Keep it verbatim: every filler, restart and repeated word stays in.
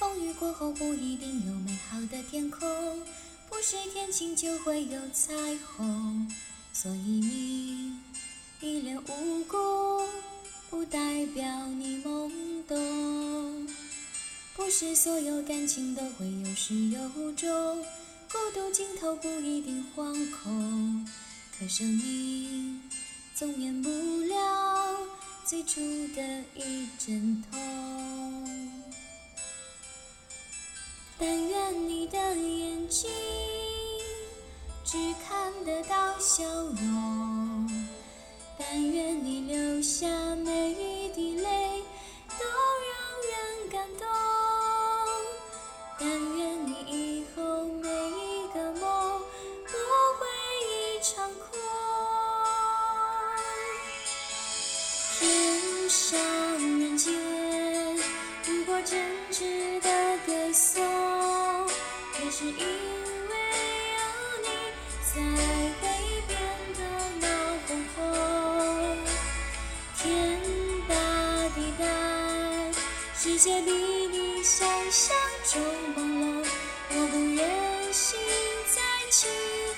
风雨过后不一定有美好的天空，不是天晴就会有彩虹。所以你一脸无辜，不代表你懵懂。不是所有感情都会有始有终，孤独尽头不一定惶恐。可生命总免不了最初的一阵痛。但愿你的眼睛只看得到笑容，但愿你流下每一滴泪都让人感动，但愿你以后每一个梦不会一场空。天上人间不过真挚的歌颂，也是因为有你才会变得闹哄哄。天大地大，世界比你想象中朦胧，我不忍心再轻